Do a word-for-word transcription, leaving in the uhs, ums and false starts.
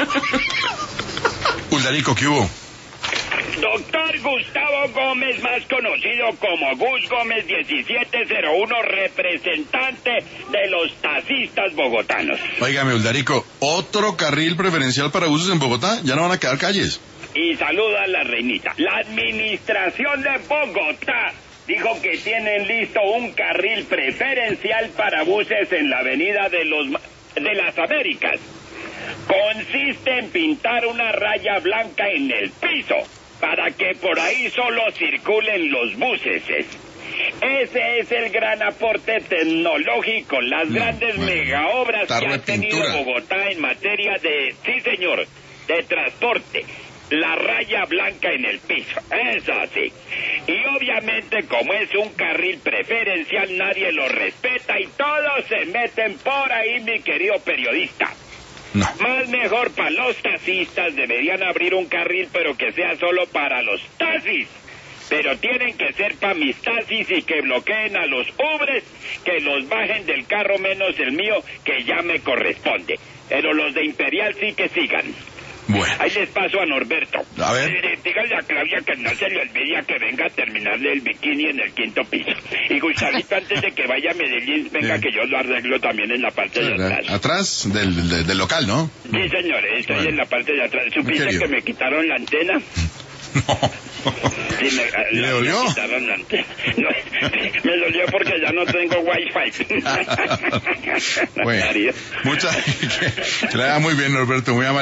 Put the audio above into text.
Uldarico, ¿qué hubo? Doctor Gustavo Gómez, más conocido como Gus Gómez diecisiete cero uno, representante de los taxistas bogotanos. Óigame, Uldarico, ¿otro carril preferencial para buses en Bogotá? ¿Ya no van a quedar calles? Y saluda a la reinita. La administración de Bogotá dijo que tienen listo un carril preferencial para buses en la avenida de los de las Américas. Consiste en pintar una raya blanca en el piso para que por ahí solo circulen los buses. Ese es el gran aporte tecnológico, las no, grandes bueno, megaobras que ha tenido Bogotá en materia de, sí señor, de transporte. La raya blanca en el piso, eso sí. Y obviamente como es un carril preferencial nadie lo respeta y todos se meten por ahí, mi querido periodista. No. Más mejor para los taxistas, deberían abrir un carril pero que sea solo para los taxis. Pero tienen que ser para mis taxis y que bloqueen a los ubres, que los bajen del carro menos el mío, que ya me corresponde. Pero los de Imperial sí que sigan. Bueno. Ahí les paso a Norberto. A ver. Eh, dígale a Claudia que no se le olvide que venga a terminarle el bikini en el quinto piso. Y Gustavito, antes de que vaya a Medellín, venga sí. que yo lo arreglo también en la parte sí, de atrás. Atrás del, del, del local, ¿no? Sí, señor, estoy bueno. en la parte de atrás. ¿Supiste que me quitaron la antena? No. Sí, me, ¿Le dolió? Me quitaron la antena. No, me dolió porque ya no tengo wifi. Bueno, muchas, que, que le da muy bien, Norberto, muy amable.